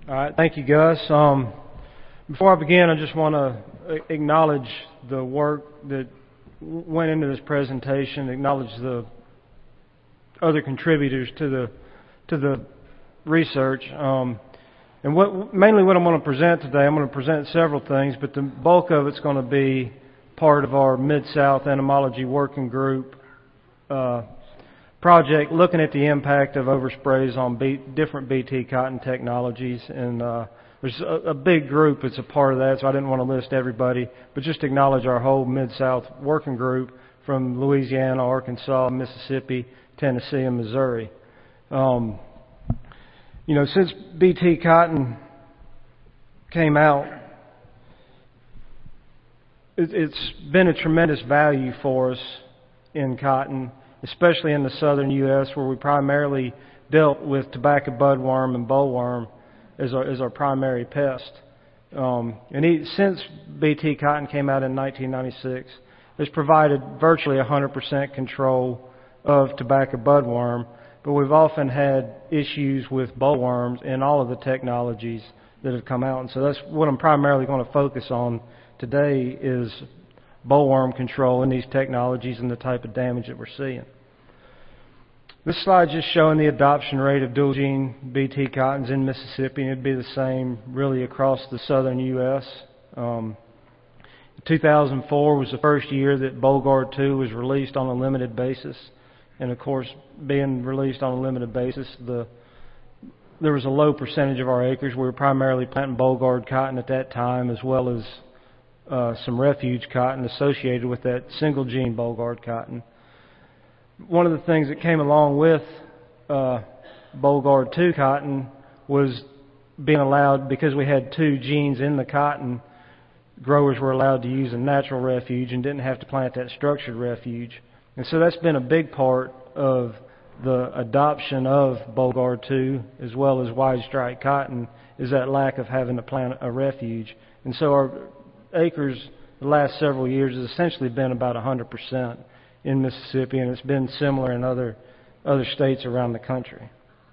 All right, thank you, Gus. Before I begin, I just want to acknowledge the work that went into this presentation, acknowledge the other contributors to the research. And mainly what I'm going to present today, I'm going to present several things, but the bulk of it's going to be part of our Mid-South Entomology Working Group project looking at the impact of oversprays on different BT cotton technologies. And there's a big group that's a part of that, so I didn't want to list everybody, but just acknowledge our whole Mid-South Working Group from Louisiana, Arkansas, Mississippi, Tennessee, and Missouri. Since BT cotton came out, it's been a tremendous value for us in cotton, especially in the southern U.S., where we primarily dealt with tobacco budworm and bollworm as our primary pest. Since BT cotton came out in 1996, it's provided virtually 100% control of tobacco budworm, but we've often had issues with bollworms in all of the technologies that have come out. And so that's what I'm primarily going to focus on today, is bollworm control in these technologies and the type of damage that we're seeing. This slide's just showing the adoption rate of dual gene BT cottons in Mississippi, and it'd be the same really across the southern U.S. 2004 was the first year that Bollgard 2 was released on a limited basis. And of course, being released on a limited basis, there was a low percentage of our acres. We were primarily planting Bollgard cotton at that time, as well as some refuge cotton associated with that single gene Bollgard cotton. One of the things that came along with Bollgard 2 cotton was being allowed, because we had two genes in the cotton, growers were allowed to use a natural refuge and didn't have to plant that structured refuge. And so that's been a big part of the adoption of Bollgard 2 as well as wide strike cotton, is that lack of having to plant a refuge. And so our acres the last several years has essentially been about 100% in Mississippi, and it's been similar in other states around the country.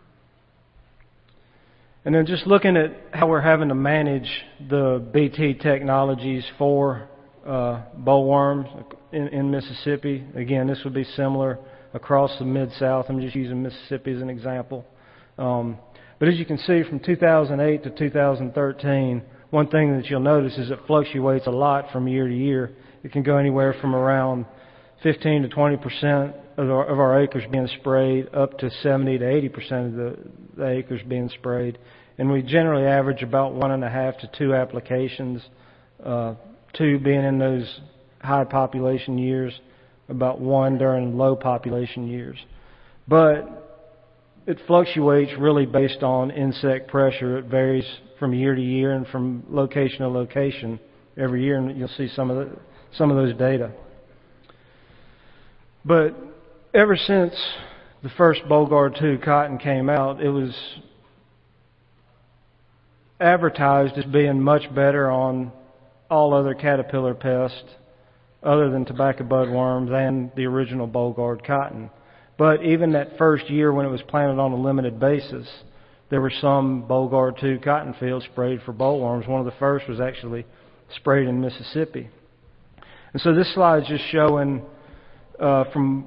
And then just looking at how we're having to manage the BT technologies for bollworms in Mississippi. Again, this would be similar across the Mid-South. I'm just using Mississippi as an example. But as you can see, from 2008 to 2013, one thing that you'll notice is it fluctuates a lot from year to year. It can go anywhere from around 15 to 20% of our acres being sprayed, up to 70 to 80% of the acres being sprayed. And we generally average about 1.5 to 2 applications, 2 being in those high population years, about 1 during low population years. But it fluctuates really based on insect pressure. It varies from year to year and from location to location every year, and you'll see some of those data. But ever since the first Bollgard 2 cotton came out, it was advertised as being much better on all other caterpillar pests other than tobacco budworms and the original Bollgard cotton. But even that first year when it was planted on a limited basis, there were some Bollgard 2 cotton fields sprayed for bollworms. One of the first was actually sprayed in Mississippi. And so this slide is just showing from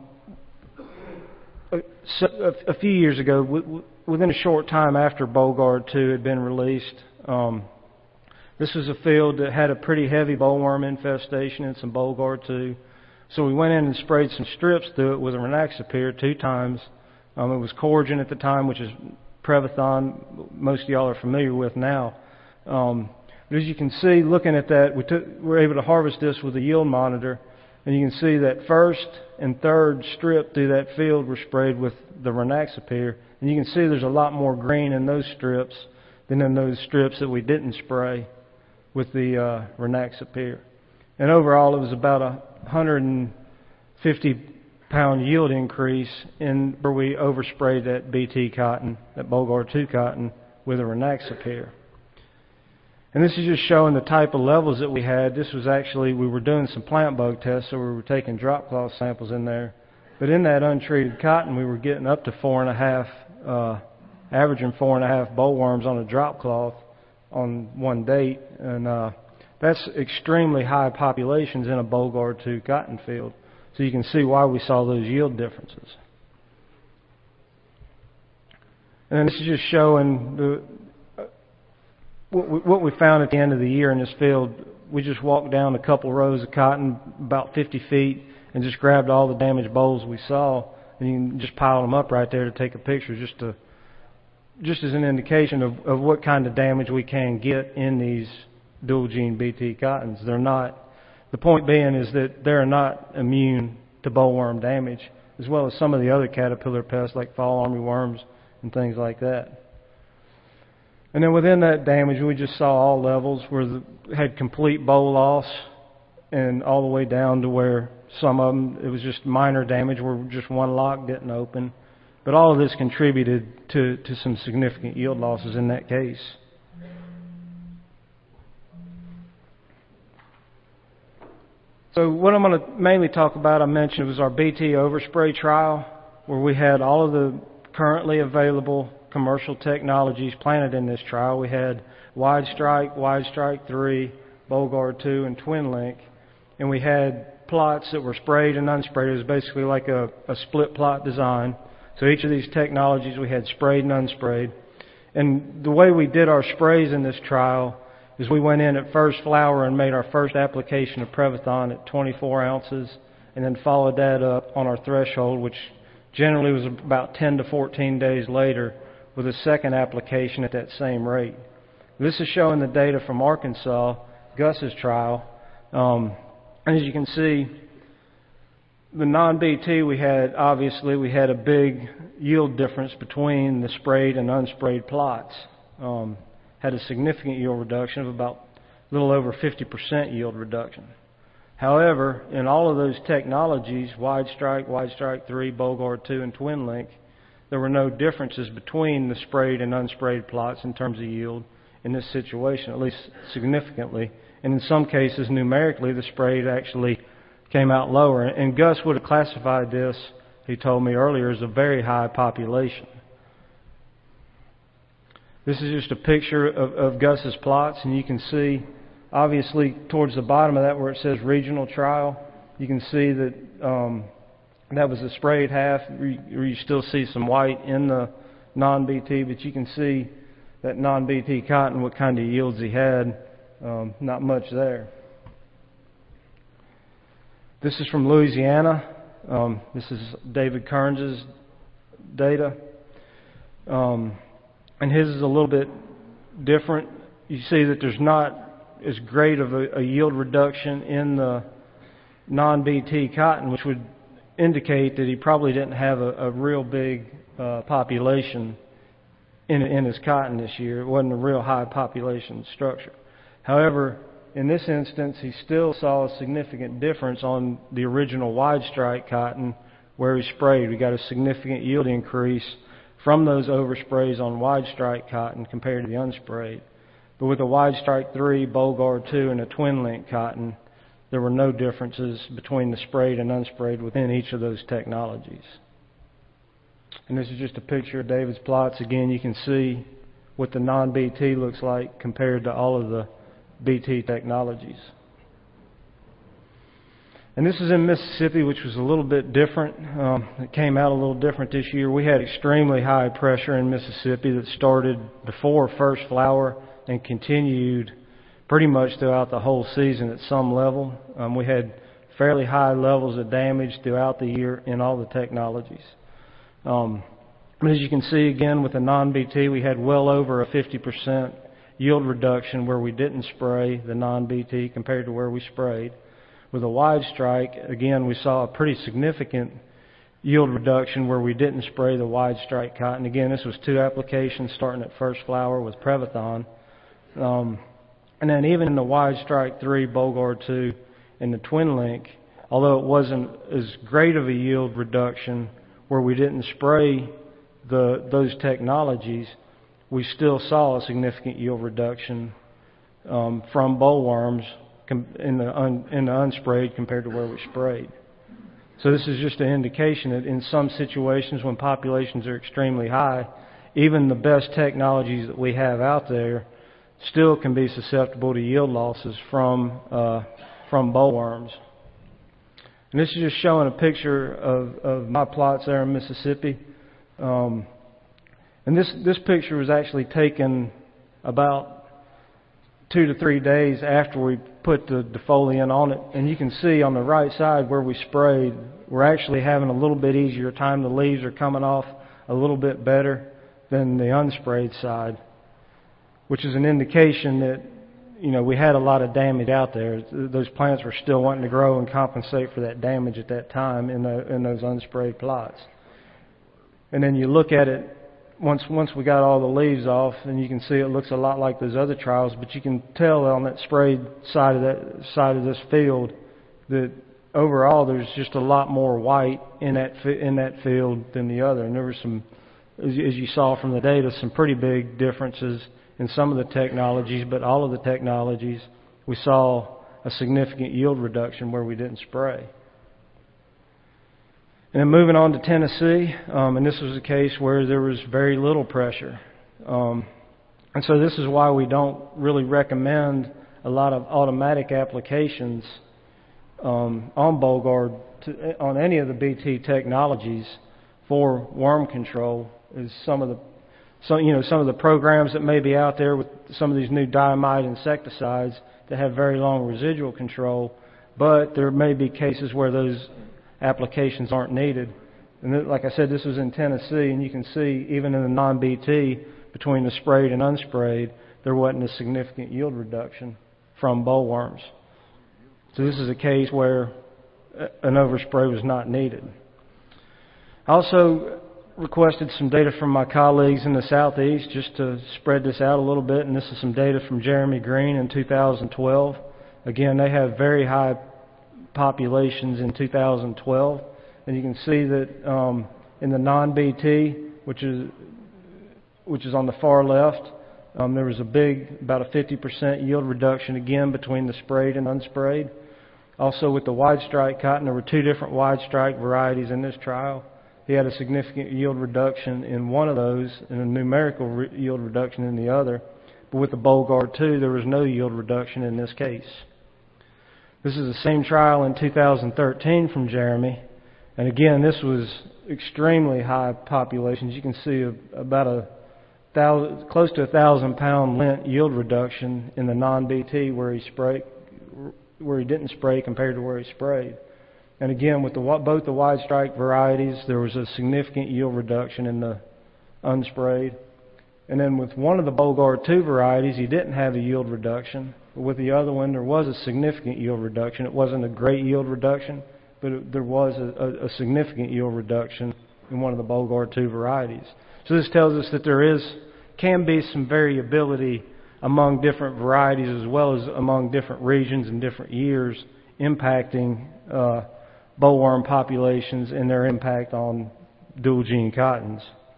a few years ago, within a short time after Bollgard 2 had been released, this was a field that had a pretty heavy bollworm infestation and some Bollgard 2. So we went in and sprayed some strips through it with a Rynaxypyr 2 times. It was Coragen at the time, which is Prevathon, most of y'all are familiar with now. But as you can see, looking at that, we were able to harvest this with a yield monitor. And you can see that first and third strip through that field were sprayed with the Rynaxypyr. And you can see there's a lot more green in those strips than in those strips that we didn't spray with the Rynaxypyr. And overall, it was about a 150-pound yield increase in where we oversprayed that BT cotton, that Bollgard 2 cotton, with a Rynaxypyr. And this is just showing the type of levels that we had. This was actually, we were doing some plant bug tests, so we were taking drop cloth samples in there. But in that untreated cotton, we were getting up to 4.5 averaging 4.5 bollworms on a drop cloth on one date, and that's extremely high populations in a Bollgard 2 cotton field. So you can see why we saw those yield differences. And this is just showing what we found at the end of the year in this field. We just walked down a couple rows of cotton about 50 feet and just grabbed all the damaged bolls we saw, and you can just pile them up right there to take a picture, just as an indication of what kind of damage we can get in these dual gene BT cottons. They're not, the point being is that they're not immune to bollworm damage, as well as some of the other caterpillar pests like fall armyworms and things like that. And then within that damage, we just saw all levels where had complete boll loss, and all the way down to where some of them, it was just minor damage where just one lock didn't open. But all of this contributed to some significant yield losses in that case. So what I'm going to mainly talk about, I mentioned, was our BT overspray trial, where we had all of the currently available commercial technologies planted in this trial. We had Wide Strike 3, Bollgard 2, and Twin Link, and we had plots that were sprayed and unsprayed. It was basically like a split plot design. So each of these technologies we had sprayed and unsprayed. And the way we did our sprays in this trial is we went in at first flower and made our first application of Prevathon at 24 ounces, and then followed that up on our threshold, which generally was about 10 to 14 days later, with a second application at that same rate. This is showing the data from Arkansas, Gus's trial. And as you can see, the non-BT, we had a big yield difference between the sprayed and unsprayed plots. Had a significant yield reduction of about a little over 50% yield reduction. However, in all of those technologies, Wide Strike 3, Bollgard 2, and Twin Link, there were no differences between the sprayed and unsprayed plots in terms of yield in this situation, at least significantly. And in some cases, numerically, the sprayed actually came out lower. And Gus would have classified this, he told me earlier, as a very high population. This is just a picture of Gus's plots, and you can see, obviously, towards the bottom of that where it says regional trial, you can see that that was the sprayed half, where you still see some white in the non-BT, but you can see that non-BT cotton, what kind of yields he had, not much there. This is from Louisiana. This is David Kearns' data. And his is a little bit different. You see that there's not as great of a yield reduction in the non-BT cotton, which would indicate that he probably didn't have a real big population in his cotton this year. It wasn't a real high population structure. However, in this instance, he still saw a significant difference on the original Wide Strike cotton where he sprayed. We got a significant yield increase from those oversprays on Wide Strike cotton compared to the unsprayed. But with the Wide Strike 3, Bollgard 2, and a Twin Link cotton, there were no differences between the sprayed and unsprayed within each of those technologies. And this is just a picture of David's plots. Again, you can see what the non-BT looks like compared to all of the BT technologies. And this is in Mississippi, which was a little bit different. It came out a little different this year. We had extremely high pressure in Mississippi that started before first flower and continued pretty much throughout the whole season at some level. We had fairly high levels of damage throughout the year in all the technologies. As you can see, again, with the non-BT, we had well over a 50% yield reduction where we didn't spray the non-BT compared to where we sprayed. With a Wide Strike, again, we saw a pretty significant yield reduction where we didn't spray the Wide Strike cotton. Again, this was 2 applications starting at first flower with Prevathon. And then even in the Wide Strike 3, Bollgard 2, and the Twin Link, although it wasn't as great of a yield reduction where we didn't spray those technologies, we still saw a significant yield reduction from bollworms in the unsprayed compared to where we sprayed. So this is just an indication that in some situations when populations are extremely high, even the best technologies that we have out there still can be susceptible to yield losses from bollworms. And this is just showing a picture of my plots there in Mississippi. And this picture was actually taken about 2 to 3 days after we put the defoliant on it. And you can see on the right side where we sprayed, we're actually having a little bit easier time. The leaves are coming off a little bit better than the unsprayed side, which is an indication that, you know, we had a lot of damage out there. Those plants were still wanting to grow and compensate for that damage at that time in those unsprayed plots. And then you look at it once we got all the leaves off, and you can see it looks a lot like those other trials, but you can tell on that sprayed side of this field that overall there's just a lot more white in that field than the other. And there were some, as you saw from the data, some pretty big differences in some of the technologies, but all of the technologies we saw a significant yield reduction where we didn't spray. And then moving on to Tennessee, and this was a case where there was very little pressure. And so this is why we don't really recommend a lot of automatic applications on Bollgard on any of the BT technologies for worm control. Is some of the programs that may be out there with some of these new diamide insecticides that have very long residual control, but there may be cases where those applications aren't needed. And like I said, this was in Tennessee, and you can see even in the non-BT, between the sprayed and unsprayed, there wasn't a significant yield reduction from bollworms. So this is a case where an overspray was not needed. I also requested some data from my colleagues in the Southeast just to spread this out a little bit, and this is some data from Jeremy Green in 2012. Again, they have very high populations in 2012, and you can see that in the non-BT, which is on the far left, there was about a 50% yield reduction again between the sprayed and unsprayed. Also with the wide strike cotton, there were 2 different wide strike varieties in this trial. He had a significant yield reduction in one of those and a numerical yield reduction in the other. But with the Bollgard 2, there was no yield reduction in this case. This is the same trial in 2013 from Jeremy. And again, this was extremely high populations. You can see about close to 1,000-pound lint yield reduction in the non-BT where he didn't spray compared to where he sprayed. And again, with both the wide strike varieties, there was a significant yield reduction in the unsprayed. And then with one of the Bollgard 2 varieties, he didn't have a yield reduction. But with the other one, there was a significant yield reduction. It wasn't a great yield reduction, but there was a significant yield reduction in one of the Bollgard 2 varieties. So this tells us that there can be some variability among different varieties as well as among different regions and different years impacting bollworm populations and their impact on dual gene cottons.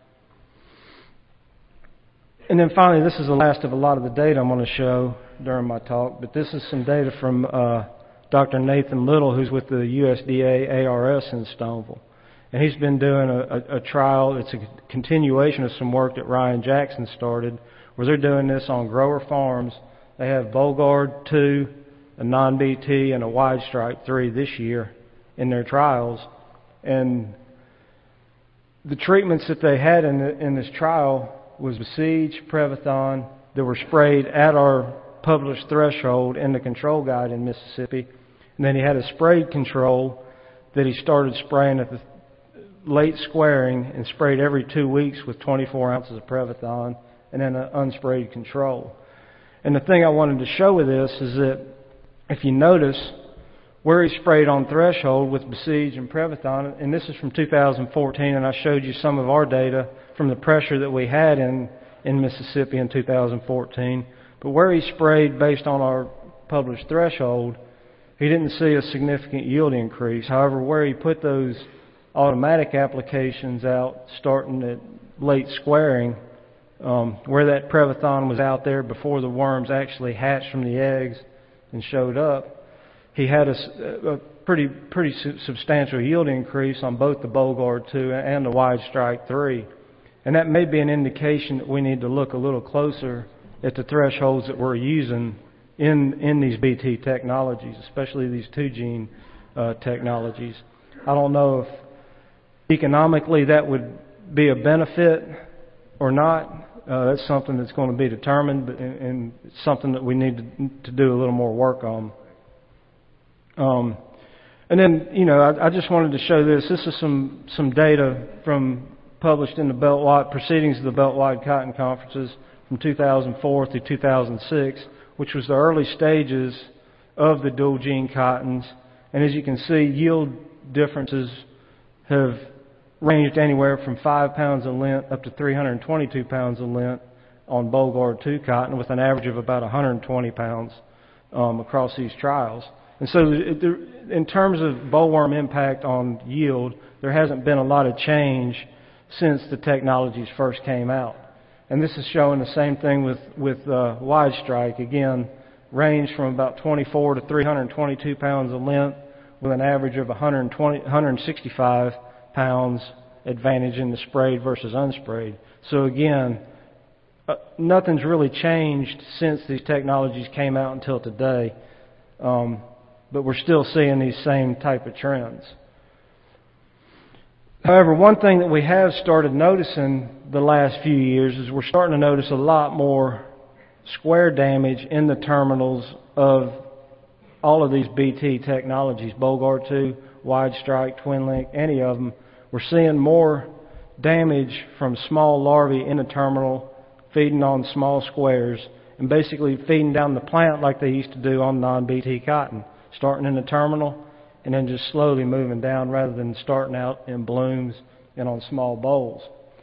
And then finally, this is the last of a lot of the data I'm going to show during my talk, but this is some data from Dr. Nathan Little, who's with the USDA ARS in Stoneville. And he's been doing a trial. It's a continuation of some work that Ryan Jackson started, where they're doing this on grower farms. They have Bollgard 2, a non-BT, and a wide strike 3 this year in their trials. And the treatments that they had in this trial was Besiege, Prevathon, that were sprayed at our published threshold in the control guide in Mississippi. And then he had a sprayed control that he started spraying at the late squaring and sprayed every 2 weeks with 24 ounces of Prevathon, and then an unsprayed control. And the thing I wanted to show with this is that if you notice where he sprayed on threshold with Besiege and Prevathon, and this is from 2014, and I showed you some of our data from the pressure that we had in Mississippi in 2014, but where he sprayed based on our published threshold, he didn't see a significant yield increase. However, where he put those automatic applications out starting at late squaring, where that Prevathon was out there before the worms actually hatched from the eggs and showed up, he had a pretty substantial yield increase on both the Bollgard 2 and the wide strike 3. And that may be an indication that we need to look a little closer at the thresholds that we're using in these BT technologies, especially these 2-gene technologies. I don't know if economically that would be a benefit or not. That's something that's going to be determined, and it's something that we need to do a little more work on. And then, I just wanted to show this. This is some data published in the Beltwide Proceedings of the Beltwide Cotton Conferences from 2004 through 2006, which was the early stages of the dual gene cottons. And as you can see, yield differences have ranged anywhere from 5 pounds of lint up to 322 pounds of lint on Bollgard 2 cotton, with an average of about 120 pounds across these trials. And so in terms of bollworm impact on yield, there hasn't been a lot of change since the technologies first came out. And this is showing the same thing with wide strike. Again, range from about 24 to 322 pounds of lint with an average of 165 pounds advantage in the sprayed versus unsprayed. So again, nothing's really changed since these technologies came out until today. But we're still seeing these same type of trends. However, one thing that we have started noticing the last few years is we're starting to notice a lot more square damage in the terminals of all of these BT technologies, Bollgard 2, Wide Strike, Twin Link, any of them. We're seeing more damage from small larvae in the terminal, feeding on small squares, and basically feeding down the plant like they used to do on non-BT cotton, starting in the terminal and then just slowly moving down rather than starting out in blooms and on small bolls.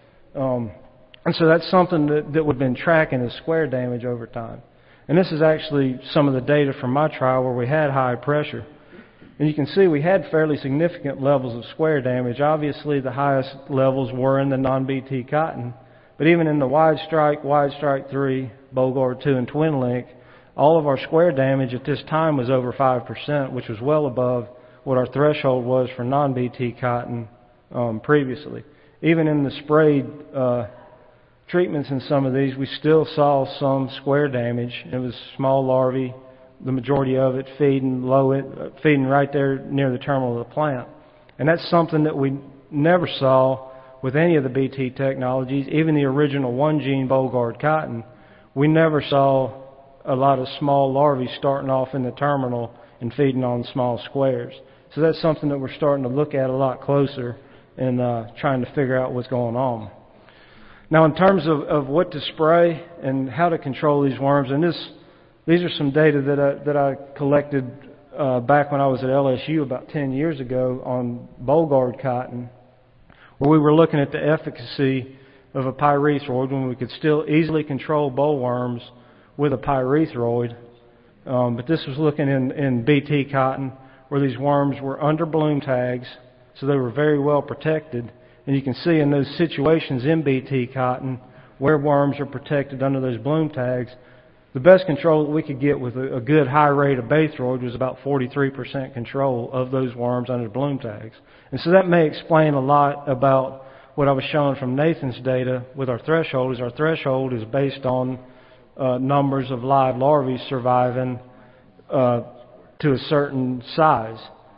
And so that's something that we've been tracking as square damage over time. And this is actually some of the data from my trial where we had high pressure. And you can see we had fairly significant levels of square damage. Obviously the highest levels were in the non-BT cotton, but even in the Wide Strike 3, Bollgard 2, and Twin Link, all of our square damage at this time was over 5%, which was well above what our threshold was for non-BT cotton previously. Even in the sprayed treatments in some of these, we still saw some square damage. It was small larvae, the majority of it feeding right there near the terminal of the plant. And that's something that we never saw with any of the BT technologies. Even the original 1-gene Bollgard cotton, we never saw a lot of small larvae starting off in the terminal and feeding on small squares. So that's something that we're starting to look at a lot closer and trying to figure out what's going on. Now, in terms of what to spray and how to control these worms, and these are some data that I collected back when I was at LSU about 10 years ago on Bollgard cotton, where we were looking at the efficacy of a pyrethroid when we could still easily control bollworms with a pyrethroid. But this was looking in BT cotton, where these worms were under bloom tags, so they were very well protected. And you can see in those situations in BT cotton where worms are protected under those bloom tags, the best control that we could get with a good high rate of Baythroid was about 43% control of those worms under bloom tags. And so that may explain a lot about what I was showing from Nathan's data with our threshold. Our threshold is based on numbers of live larvae surviving to a certain size.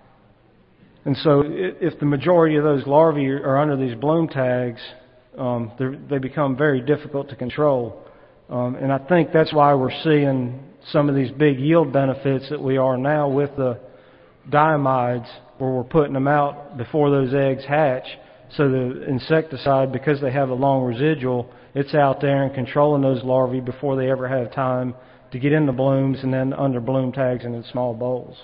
And so if the majority of those larvae are under these bloom tags, they become very difficult to control. And I think that's why we're seeing some of these big yield benefits that we are now with the diamides, where we're putting them out before those eggs hatch. So the insecticide, because they have a long residual, it's out there and controlling those larvae before they ever have time to get in the blooms and then under bloom tags and in small bowls.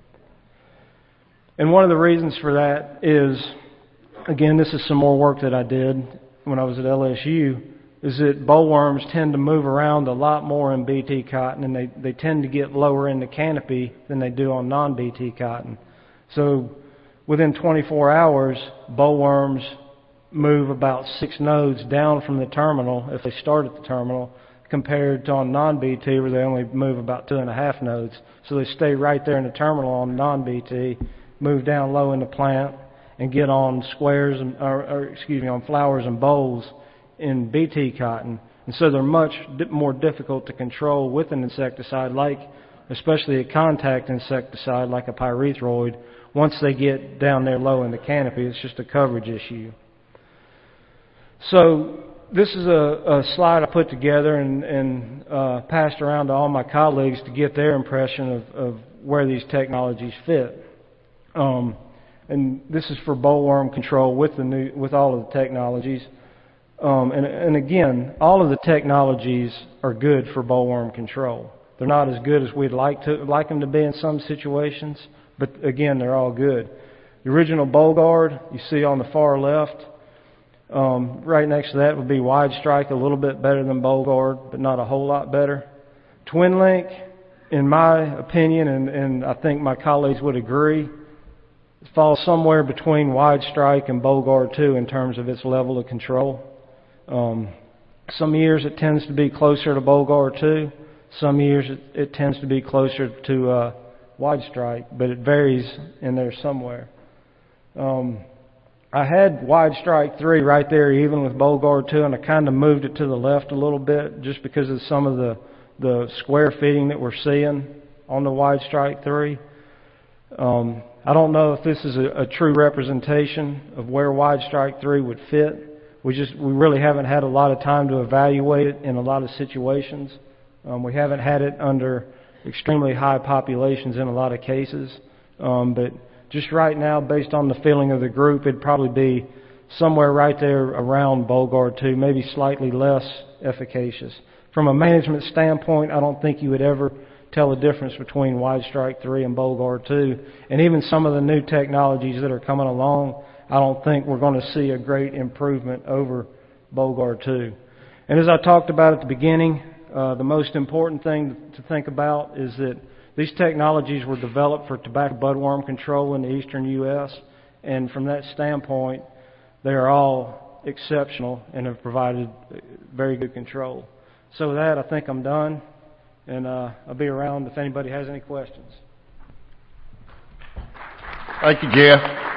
And one of the reasons for that is, again, this is some more work that I did when I was at LSU, is that bollworms tend to move around a lot more in BT cotton, and they tend to get lower in the canopy than they do on non-BT cotton. So within 24 hours, bollworms move about 6 nodes down from the terminal if they start at the terminal, compared to on non-BT where they only move about 2.5 nodes. So they stay right there in the terminal on non-BT, move down low in the plant, and get on squares and on flowers and bowls in BT cotton, and so they're much more difficult to control with an insecticide, like especially a contact insecticide like a pyrethroid. Once they get down there low in the canopy, it's just a coverage issue. So this is a slide I put together and passed around to all my colleagues to get their impression of where these technologies fit. And this is for bollworm control with all of the technologies. And again, all of the technologies are good for bollworm control. They're not as good as we'd like them to be in some situations, but again, they're all good. The original Bollgard you see on the far left, right next to that would be Wide Strike, a little bit better than Bollgard, but not a whole lot better. Twin Link, in my opinion, and I think my colleagues would agree, falls somewhere between Wide Strike and Bollgard 2 in terms of its level of control. Some years it tends to be closer to Bollgard 2. Some years it tends to be closer to Wide Strike, but it varies in there somewhere. I had Wide Strike 3 right there even with Bollgard 2, and I kind of moved it to the left a little bit just because of some of the square feeding that we're seeing on the Wide Strike 3. I don't know if this is a true representation of where Wide Strike 3 would fit. We really haven't had a lot of time to evaluate it in a lot of situations. We haven't had it under extremely high populations in a lot of cases. But just right now, based on the feeling of the group, it'd probably be somewhere right there around Bollgard 2, maybe slightly less efficacious. From a management standpoint, I don't think you would ever tell the difference between Wide Strike 3 and Bollgard 2. And even some of the new technologies that are coming along, I don't think we're going to see a great improvement over Bollgard 2. And as I talked about at the beginning, the most important thing to think about is that these technologies were developed for tobacco budworm control in the eastern U.S., and from that standpoint, they are all exceptional and have provided very good control. So with that, I think I'm done, and I'll be around if anybody has any questions. Thank you, Jeff.